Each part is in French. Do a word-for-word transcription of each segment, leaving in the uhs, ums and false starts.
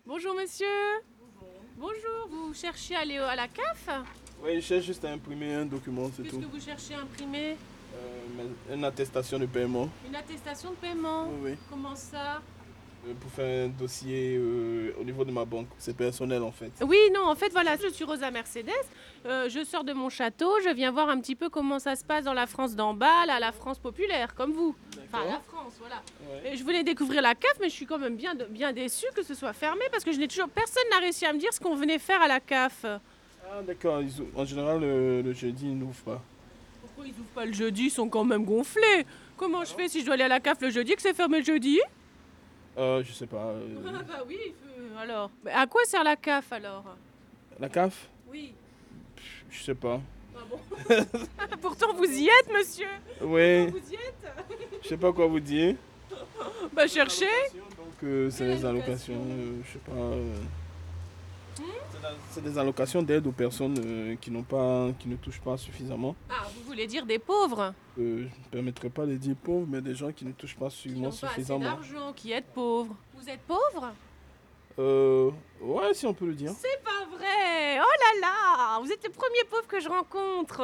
Bonjour monsieur. Bonjour, vous cherchez à aller à la C A F? Oui, je cherche juste à imprimer un document, c'est Qu'est-ce tout. que vous cherchez à imprimer? Euh, mais- une attestation de paiement. Une attestation de paiement. Oui, oui. Comment ça? Euh, pour faire un dossier euh, au niveau de ma banque. C'est personnel en fait. Oui, non, en fait, voilà, je suis Rosa Mercedes. Euh, je sors de mon château, je viens voir un petit peu comment ça se passe dans la France d'en bas, là, la France populaire, comme vous. Enfin, la France, voilà. Ouais. Et je voulais découvrir la C A F, mais je suis quand même bien, bien déçue que ce soit fermé parce que je n'ai toujours personne n'a réussi à me dire ce qu'on venait faire à la C A F. Ah d'accord, ils ont- en général le, le jeudi ils n'ouvrent pas. Pourquoi ils ouvrent pas le jeudi? Ils sont quand même gonflés. Comment je fais si je dois aller à la C A F le jeudi que c'est fermé le jeudi? Euh, je sais pas. euh, Ah bah oui, euh, alors. Mais à quoi sert la C A F alors? La C A F? Oui. Je sais pas. Ah bon. Pourtant vous y êtes, monsieur. Oui, Vous y êtes? je sais pas quoi vous dire. Bah cherchez. Donc euh, c'est Quelle des allocations, allocation? euh, je sais pas. euh, c'est la- c'est des allocations d'aide aux personnes euh, qui n'ont pas, qui ne touchent pas suffisamment. Ah, vous voulez dire des pauvres? Euh, je ne permettrai pas de dire pauvres, mais des gens qui ne touchent pas Qui n'ont suffisamment. pas assez suffisamment. d'argent, qui êtes pauvres. Vous êtes pauvre? Euh, ouais, si on peut le dire. C'est pas vrai. Oh là là, vous êtes le premier pauvre que je rencontre.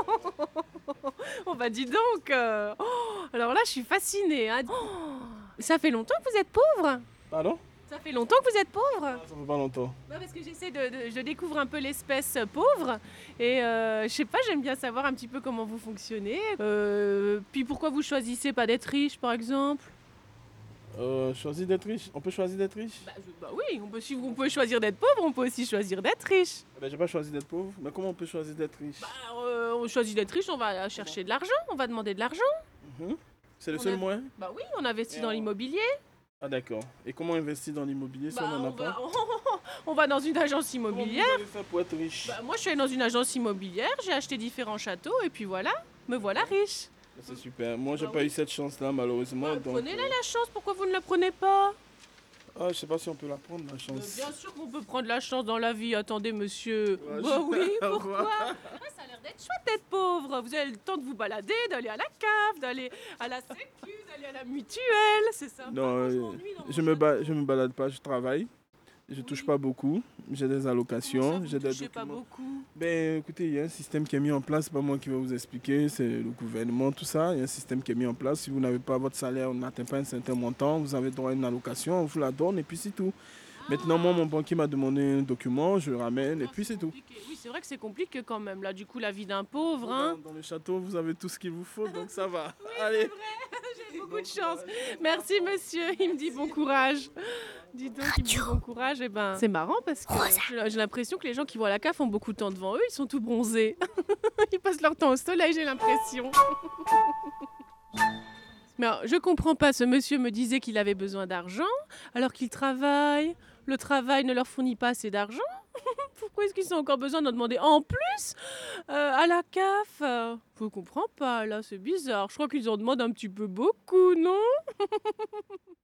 Oh bah dis donc. euh. Oh, alors là, je suis fascinée. Hein. Oh, ça fait longtemps que vous êtes pauvre? Pardon? Ça fait longtemps que vous êtes pauvre? Ah, ça fait pas longtemps. Non, parce que j'essaie de, de- je découvre un peu l'espèce pauvre et euh, je sais pas, j'aime bien savoir un petit peu comment vous fonctionnez. Euh, puis pourquoi vous choisissez pas d'être riche, par exemple? Euh, choisir d'être riche. On peut choisir d'être riche? Bah, je- bah oui, on peut, si on peut choisir d'être pauvre, on peut aussi choisir d'être riche. Eh ben, j'ai pas choisi d'être pauvre, mais comment on peut choisir d'être riche? Bah, euh, on choisit d'être riche, on va chercher de l'argent, on va demander de l'argent. Mhm. C'est le on seul a- moyen? Bah oui, on investit Et dans on- l'immobilier. Ah d'accord. Et comment investir dans l'immobilier si Bah, on n'en a on, pas? va, on va dans une agence Comment vous immobilière. allez faire pour être riche? Bah, moi, je suis allée dans une agence immobilière, j'ai acheté différents châteaux et puis voilà, me voilà riche. C'est super. Moi, j'ai Bah pas oui. eu cette chance-là, malheureusement. Bah, donc, prenez-la euh, la chance, pourquoi vous ne la prenez pas? Ah, je sais pas si on peut la prendre, la Bah, chance. bien sûr qu'on peut prendre la chance dans la vie, attendez monsieur. Ouais, Bah je- oui, Au pourquoi? revoir. Ah, ça a l'air d'être chouette d'être pauvre. Vous avez le temps de vous balader, d'aller à la C A F, d'aller à la sécu, d'aller à la mutuelle, c'est ça. Non, Moi, je euh, m'ennuie dans mon je me, ba- château. je me balade pas, je travaille. Je touche Oui. pas beaucoup. J'ai des Comment ça, allocations, vous j'ai des touchez pas documents. beaucoup? Ben écoutez, il y a un système qui est mis en place, c'est pas moi qui vais vous expliquer, c'est le gouvernement, tout ça. Il y a un système qui est mis en place. Si vous n'avez pas votre salaire, on n'atteint pas un certain montant, vous avez droit à une allocation, on vous la donne et puis c'est tout. Maintenant, moi, mon banquier m'a demandé un document, je le ramène et Ah, puis c'est tout. compliqué. Oui, c'est vrai que c'est compliqué quand même. Là, du coup, la vie d'un pauvre, hein. Dans, dans le château, vous avez tout ce qu'il vous faut, donc ça va. Allez. J'ai beaucoup de chance. Merci monsieur, il me dit bon courage. Dis donc, il me dit bon courage. Et ben, c'est marrant parce que j'ai j'ai l'impression que les gens qui vont à la C A F ont beaucoup de temps devant eux, ils sont tout bronzés. Ils passent leur temps au soleil, j'ai l'impression. Mais alors, je comprends pas, ce monsieur me disait qu'il avait besoin d'argent alors qu'il travaille. Le travail ne leur fournit pas assez d'argent. Pourquoi est-ce qu'ils ont encore besoin d'en demander en plus euh, à la C A F? euh Je comprends pas, là, c'est bizarre. Je crois qu'ils en demandent un petit peu beaucoup, non?